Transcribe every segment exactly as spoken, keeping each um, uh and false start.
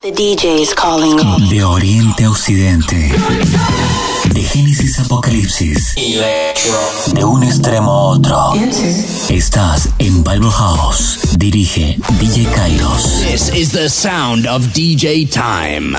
The D J is calling. De oriente a occidente. De Génesis a Apocalipsis. De un extremo a otro. Estás en Bible House. Dirige D J Kairos. This is the sound of D J Time.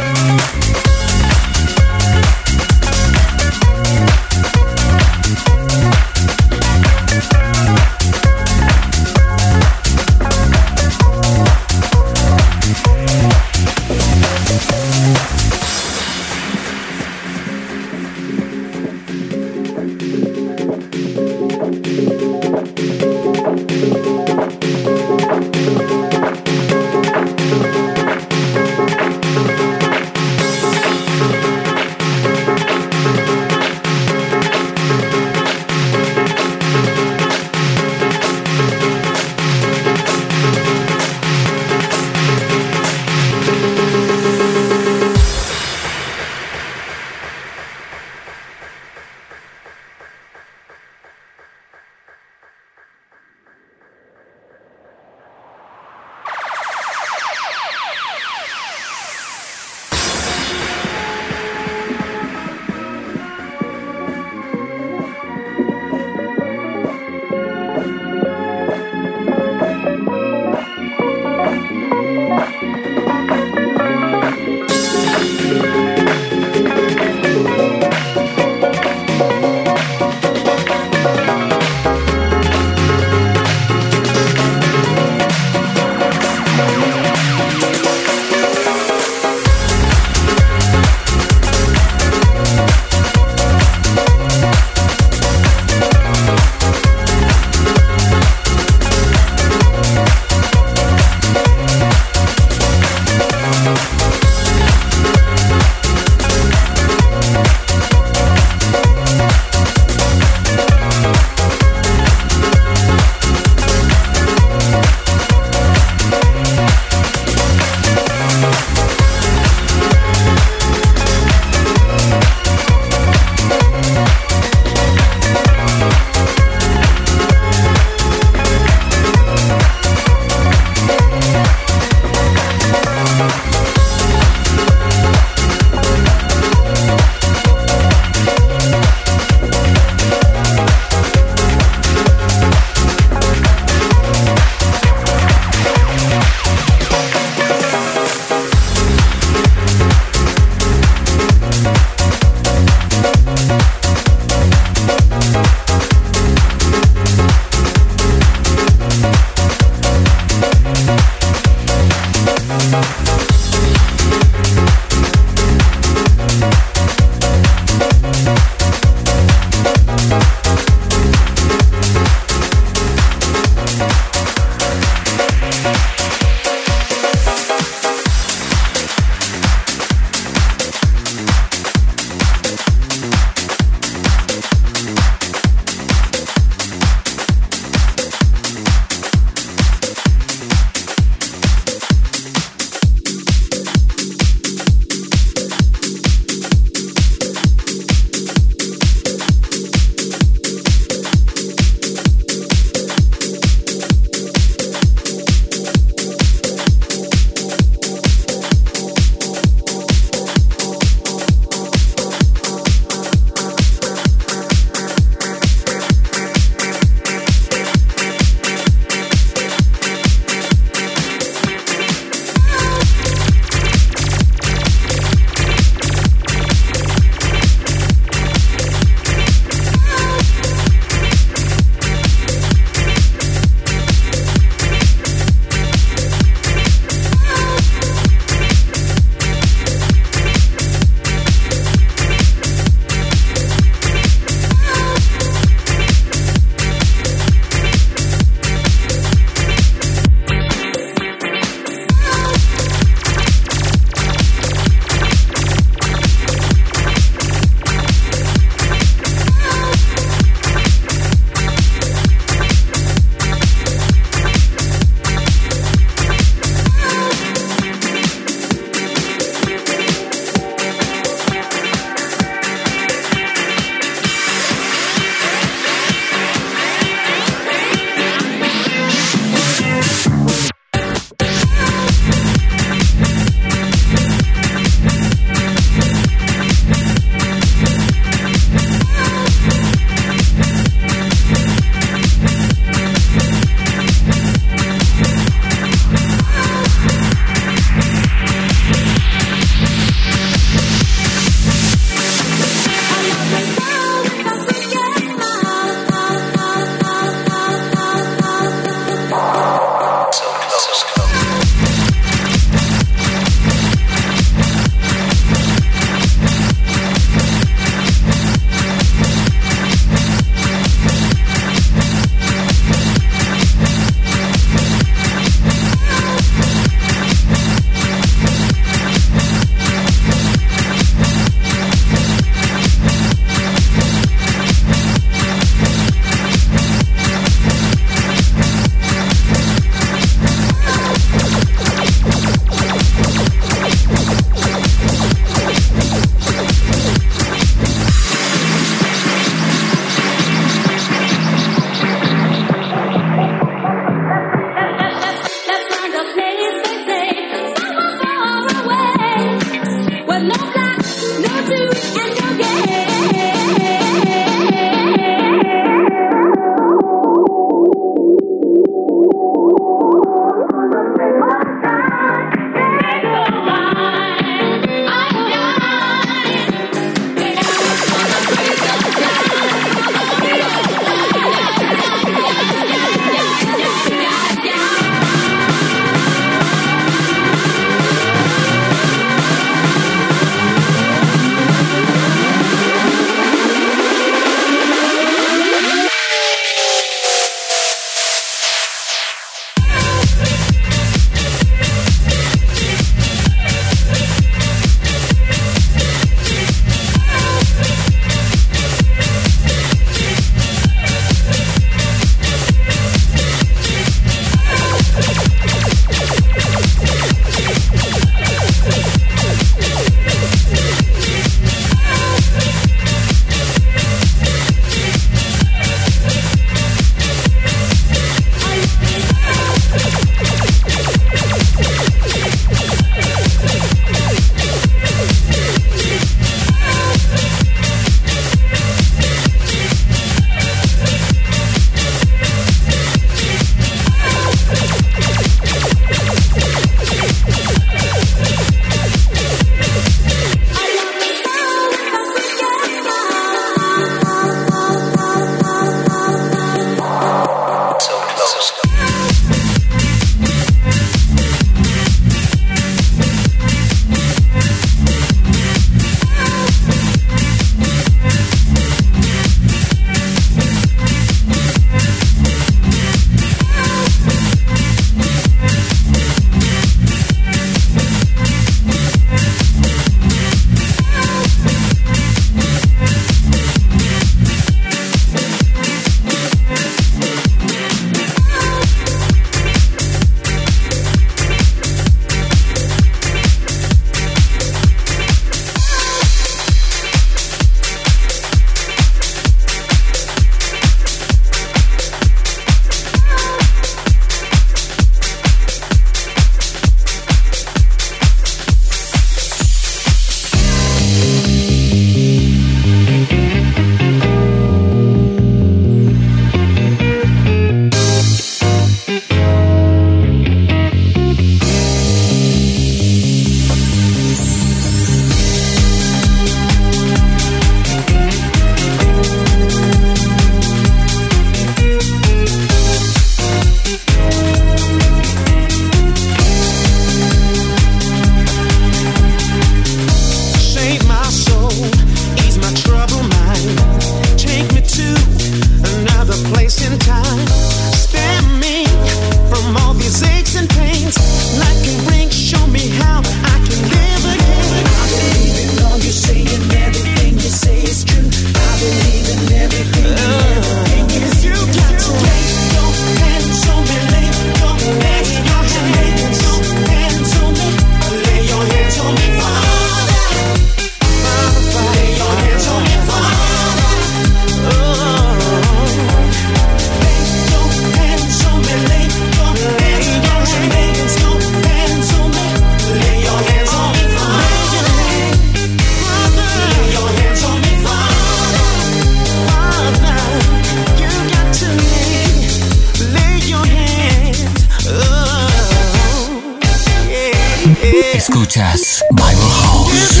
Escuchas Bible House.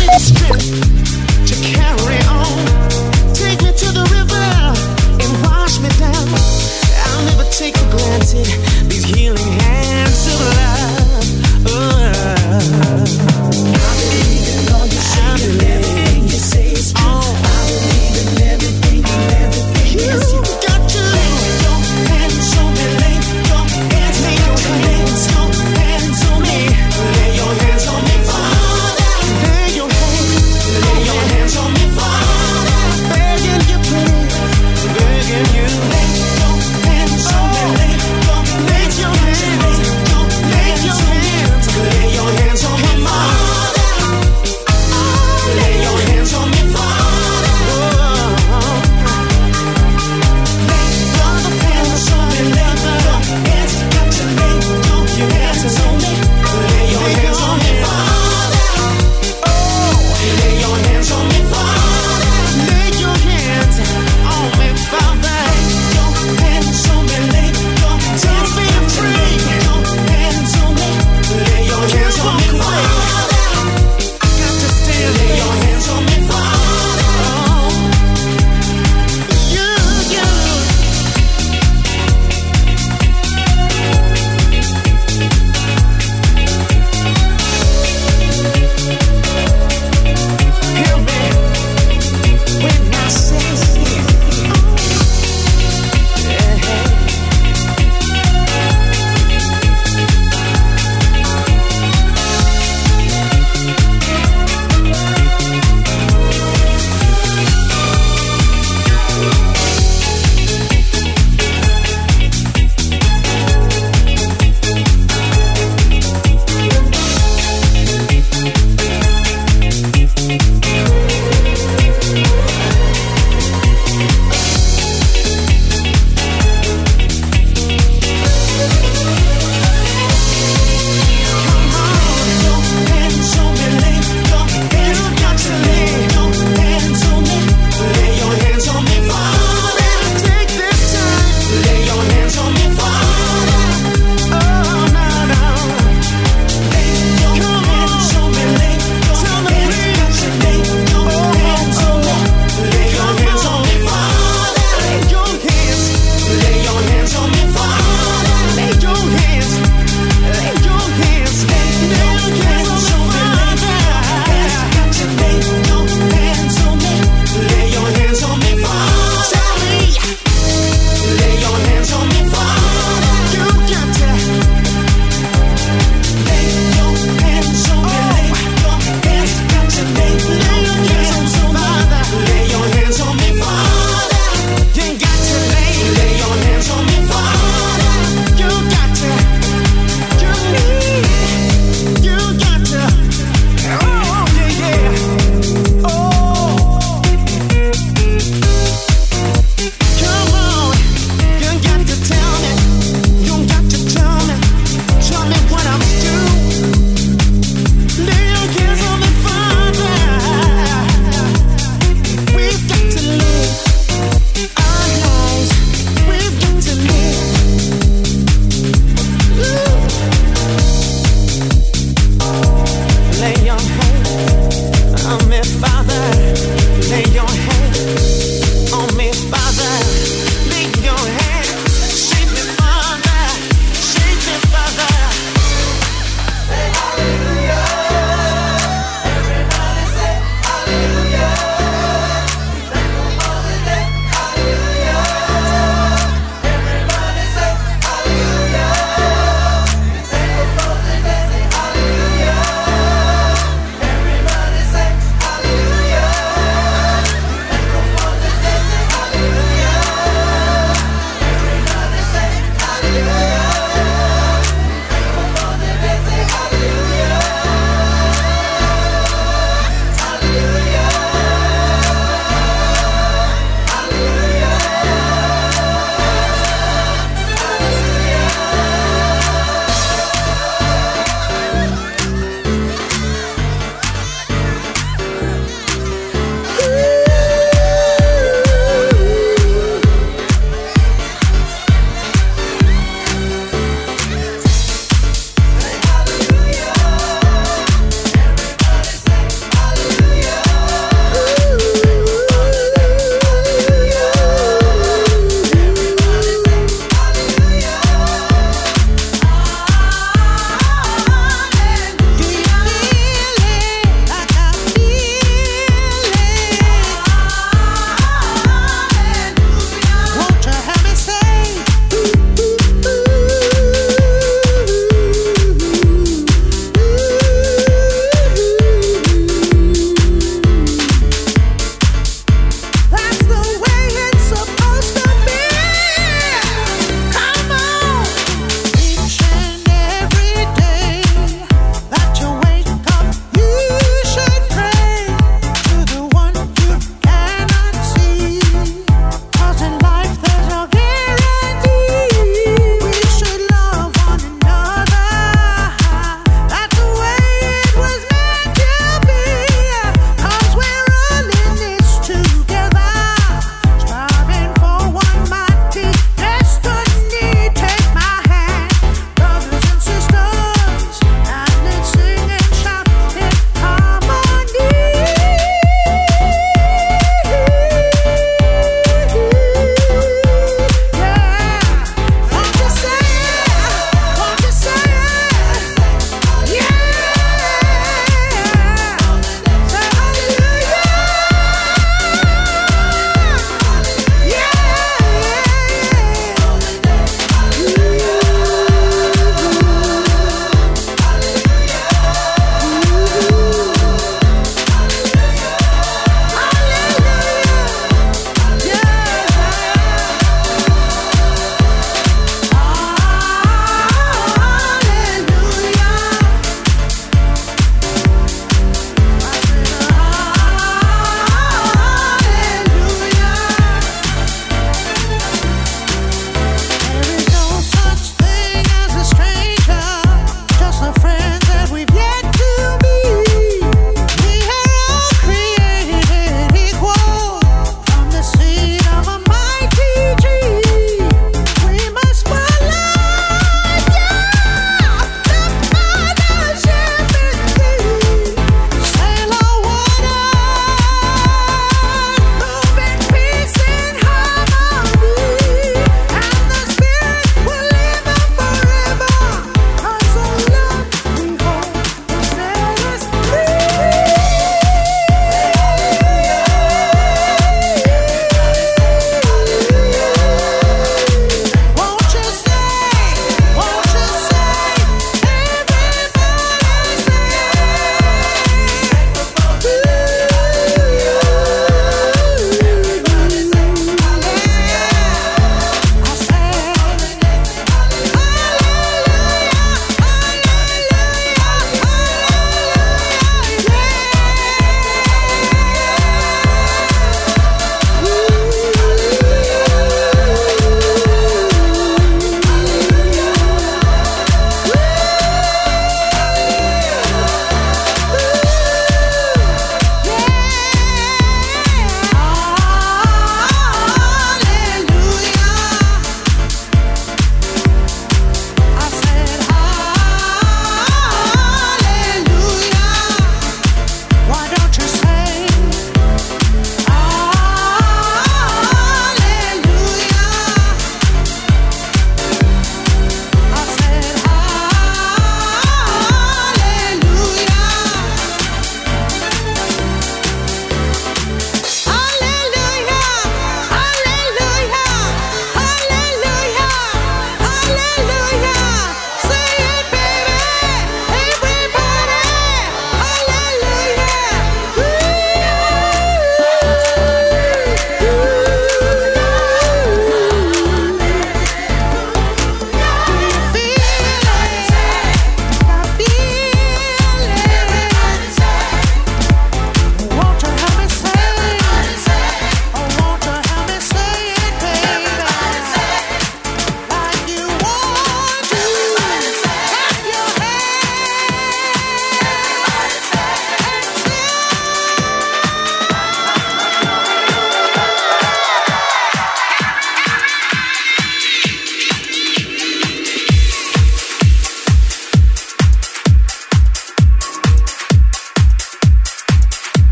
Take for granted these healing hands of love. Oh, I believe in all you say and everything you say is true. I believe in everything and everything is you. Got to lay your hands on me, lay your hands, lay your hands, your hands on me, lay your hands on me, Father.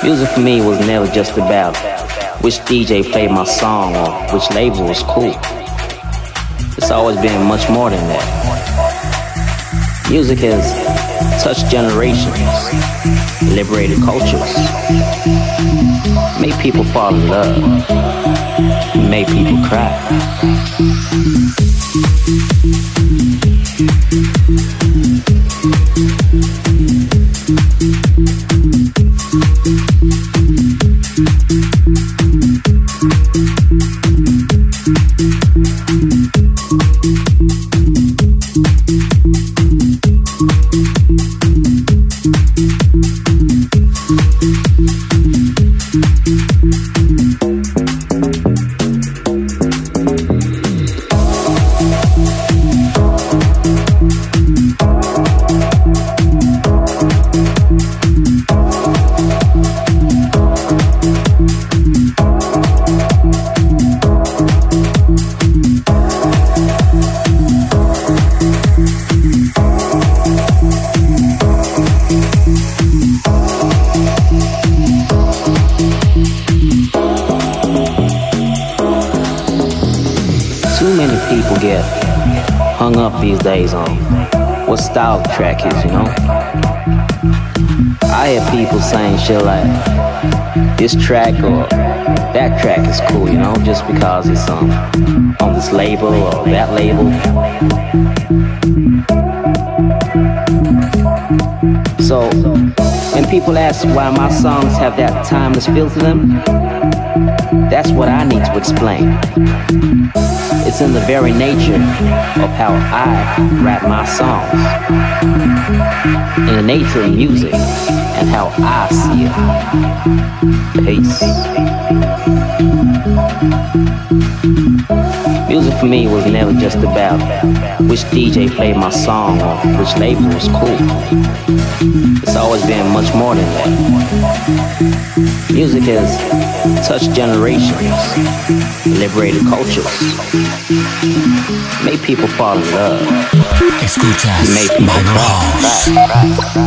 Music for me was never just about which D J played my song or which label was cool. It's always been much more than that. Music has touched generations, liberated cultures, made people fall in love, made people cry. These days on what style the track is, you know. I hear people saying shit like this track or that track is cool, you know, just because it's um, on this label or that label. So when people ask why my songs have that timeless feel to them, that's what I need to explain. It's in the very nature of how I write my songs, in the nature of music and how I see it. Peace. Music for me was never just about which D J played my song or which label was cool. It's always been much more than that. Music has touched generations, liberated cultures, made people fall in love. Escuchas made people Bible cry, House. cry, cry, cry.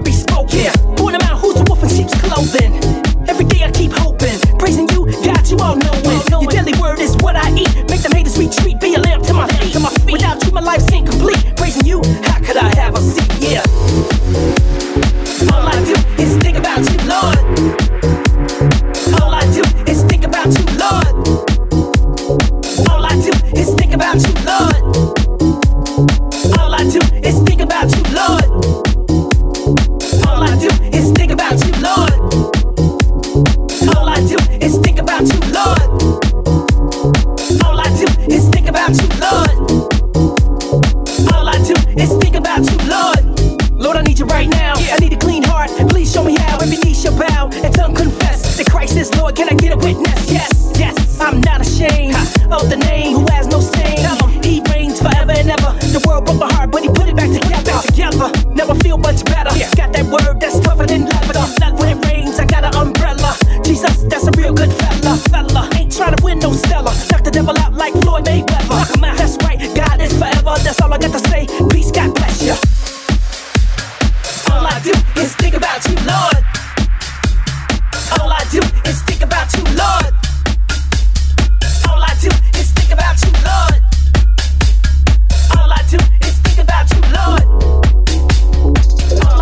word be spoken. Born a man who's a wolf in sheep's clothing. Every day I keep hoping, praising you, God, you all knowing. Your daily word is what I eat. Make them haters retreat, be a lamp to my feet. To my feet. Without you, my life's incomplete. Praising you, how could I have a seat? Yeah. All I do is think about you, Lord. All I do is think about you, Lord. All I do is think about you, Lord. All I do is think about you, Lord. All I do is think about you, Lord. All I do is think about you, Lord. All I do is think about you, Lord. All I do is think about you, Lord. Lord, I need you right now. I need a clean heart. Please show me how. Every knee shall bow and tongue confess that Christ is Lord. Can I get a witness? Yes, yes. I'm not ashamed of the name who has no stain. He reigns forever and ever. The world broke my heart, but he put it back together. Together. Now I feel much better. Got that word that's tougher than leather. When it rains, I got an umbrella. Jesus, that's a real good fella. Fella ain't trying to win no Stella. Knock the devil out like Floyd Mayweather. Knock him out. That's right. God is forever. That's all I got to say. Peace, God bless you. All I do is think about you, Lord. All I do is think about you, Lord. All I do is think about you, Lord. All I do is think about you, Lord.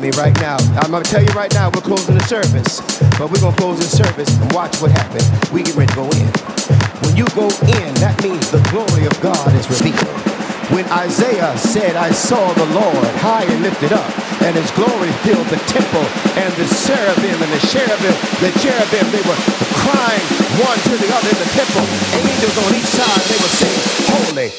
me right now. I'm gonna tell you right now, we're closing the service. But we're gonna close the service and watch what happens. We get ready to go in. When you go in, that means the glory of God is revealed. When Isaiah said, I saw the Lord high and lifted up, and his glory filled the temple, and the seraphim and the cherubim, the cherubim, they were crying one to the other in the temple. Angels on each side, they were saying, holy.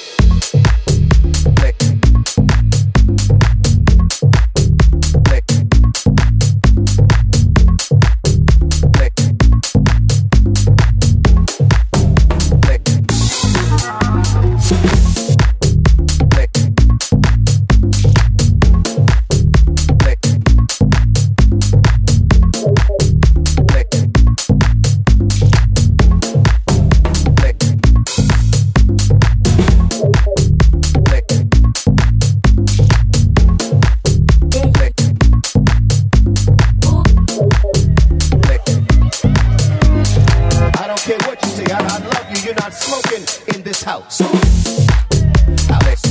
House. Alex.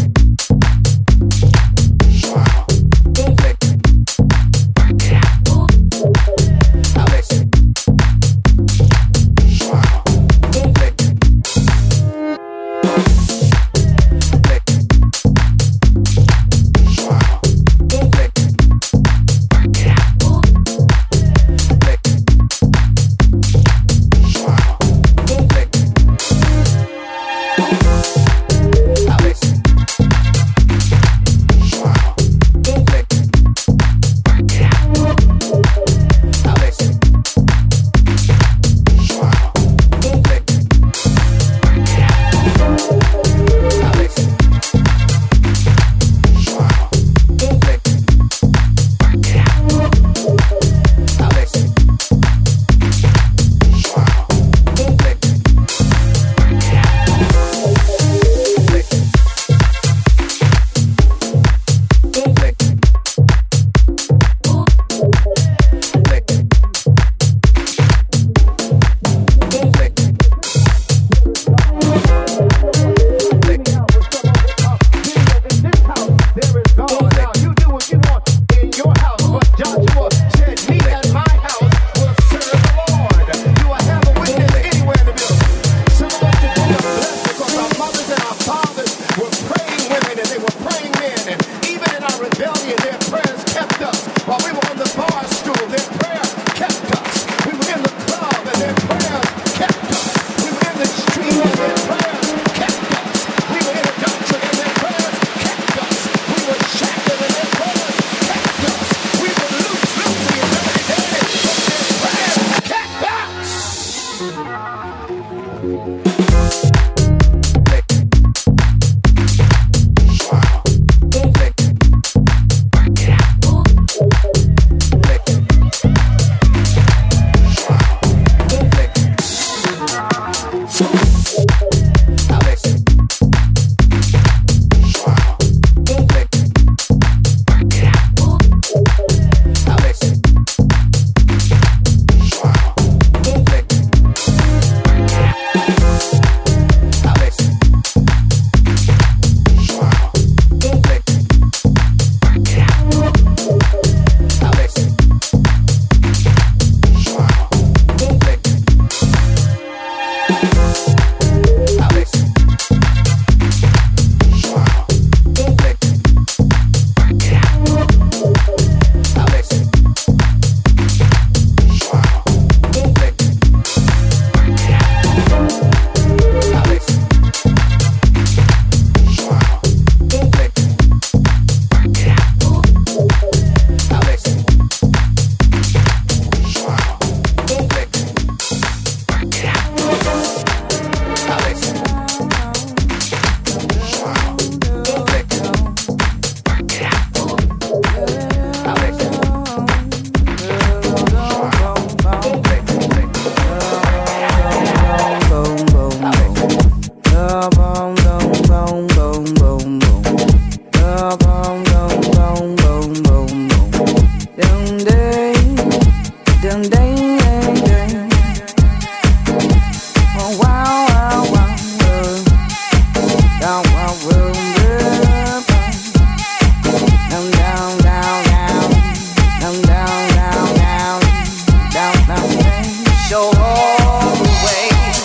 show all the way.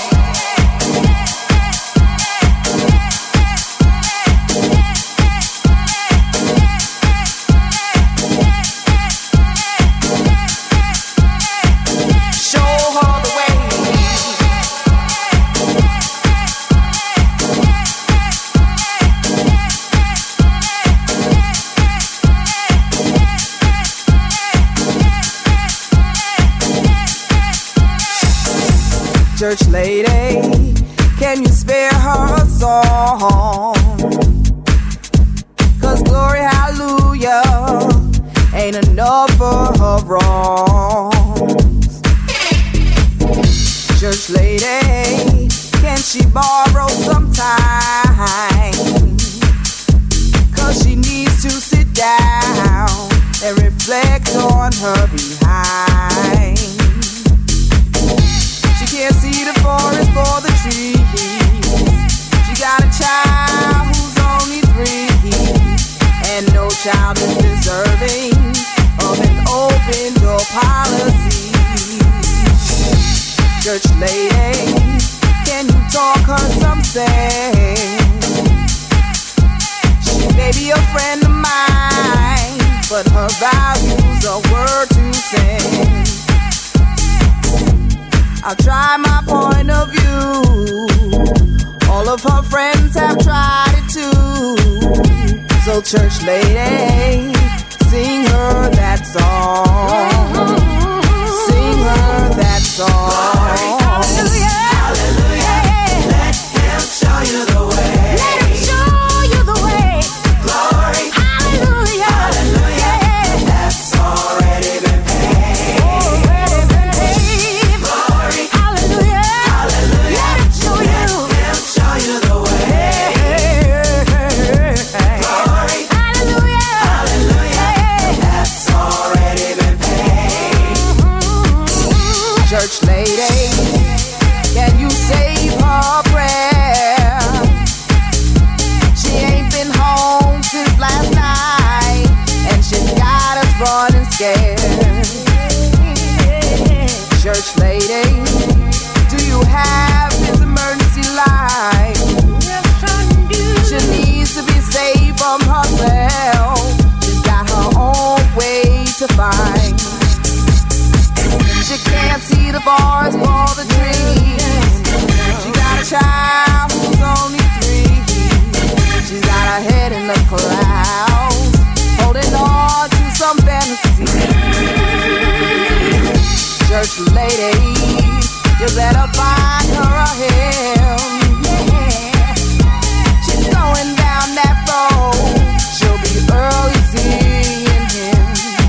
Church lady, can you spare her a song? Cause glory, hallelujah, ain't enough for her wrongs. Church lady, can she borrow some time? Cause she needs to sit down and reflect on her behind. She can't see the forest for the trees. She got a child who's only three, and no child is deserving of an open door policy. Church lady, can you talk her some sense? She may be a friend of mine, but her values are worth two cents. I'll try my point of view. All of her friends have tried it too. So church lady, sing her that song. Sing her that song. Hallelujah. Hallelujah. Yeah. Let him show you the way. Let him show you the way. Glory. Hallelujah. Hallelujah. Yeah. That's already been paid. Already been paid. Glory. Hallelujah. Hallelujah. Let him show you. Let him show you the way. Glory. Hallelujah. Hallelujah. Yeah. That's already been paid. Church lady, can you save her prayer? She ain't been home since last night, and she's got us running scared. Church lady, do you have his emergency light? She needs to be saved from herself. She's got her own way to find. She can't see the forest for the trees. She got a child who's only three. She's got her head in the clouds, holding on to some fantasy. Church lady, you better find her a hymn. Yeah. She's going down that road. She'll be early seeing him.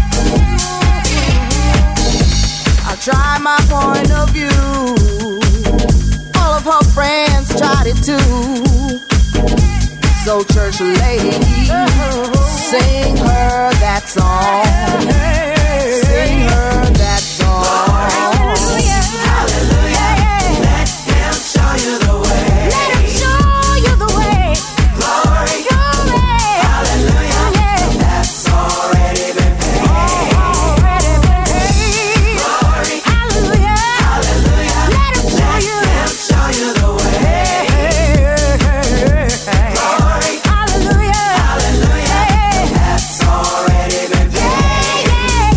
I'll try my point of view. All of her friends tried it too. So church lady, sing her that song. Sing her that song. Hallelujah. Hallelujah. Let him show you the way. Let him show you the way. Glory. Glory. Hallelujah. Yeah. That's already been paid. Already been paid. Glory. Hallelujah. Hallelujah. Let him show you. Let him show you the way. Glory. Hallelujah. Hallelujah. Yeah. That's already been paid. Yeah, yeah,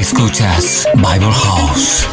Escuchas Bible House.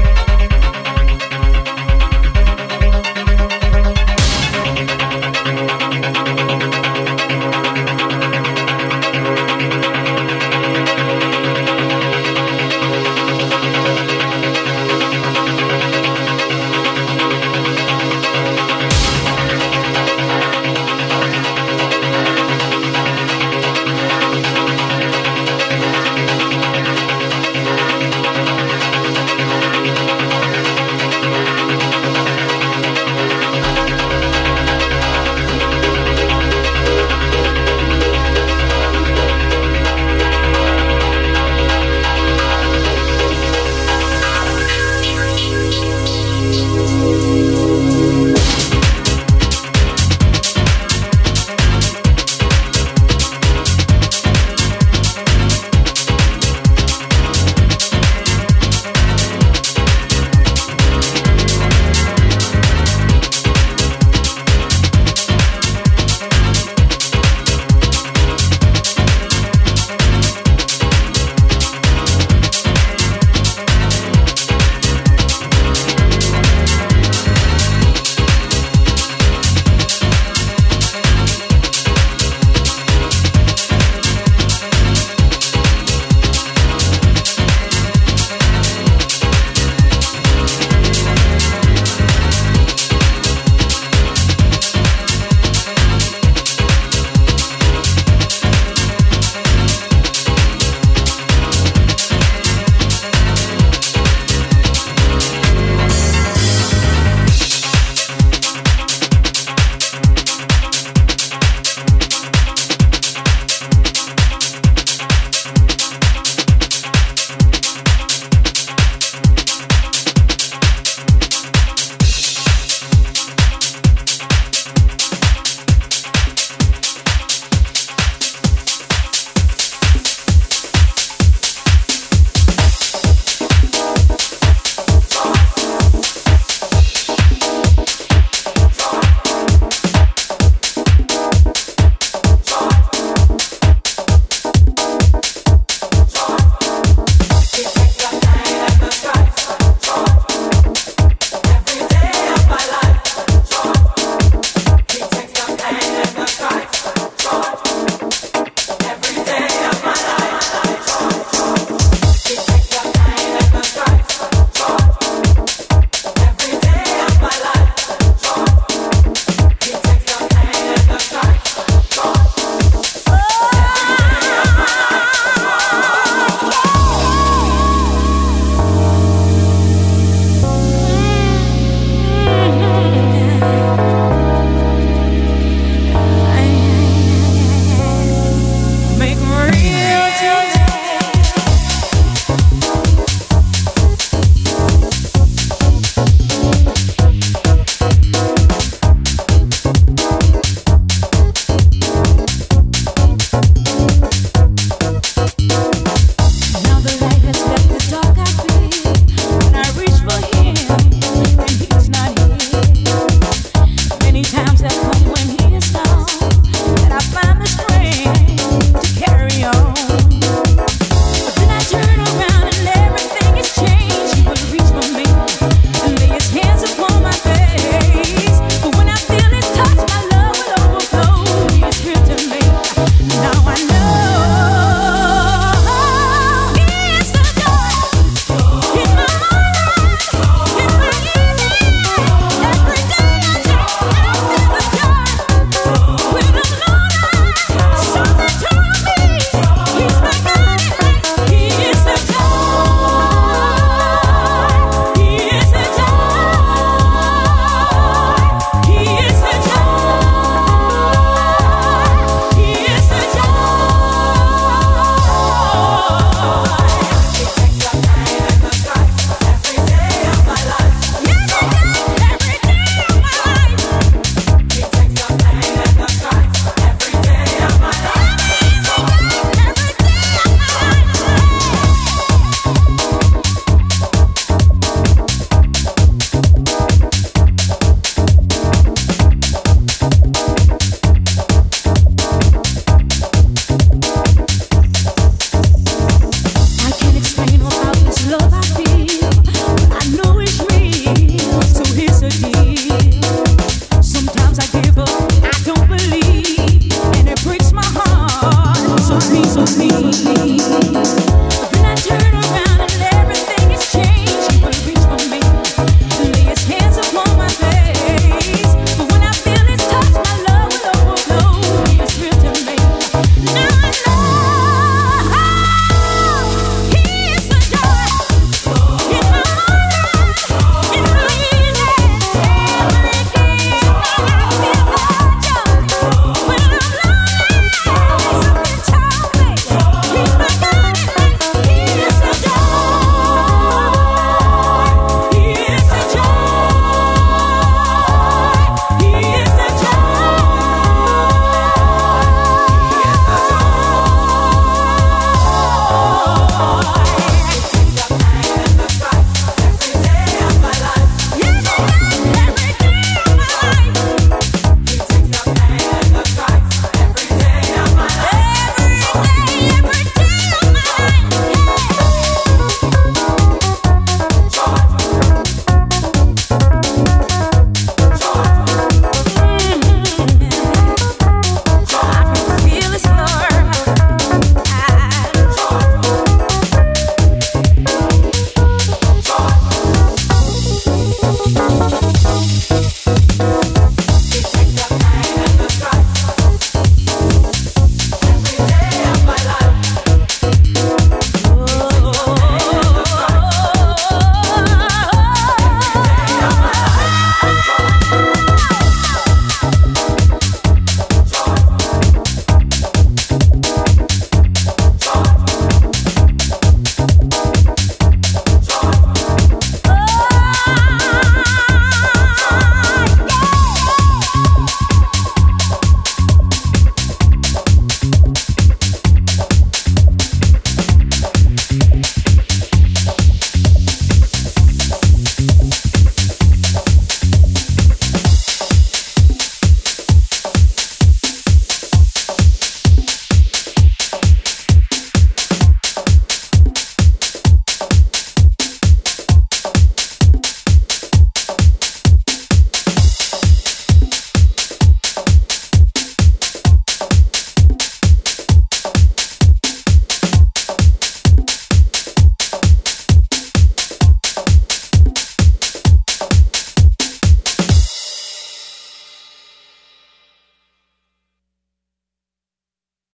We'll be right back.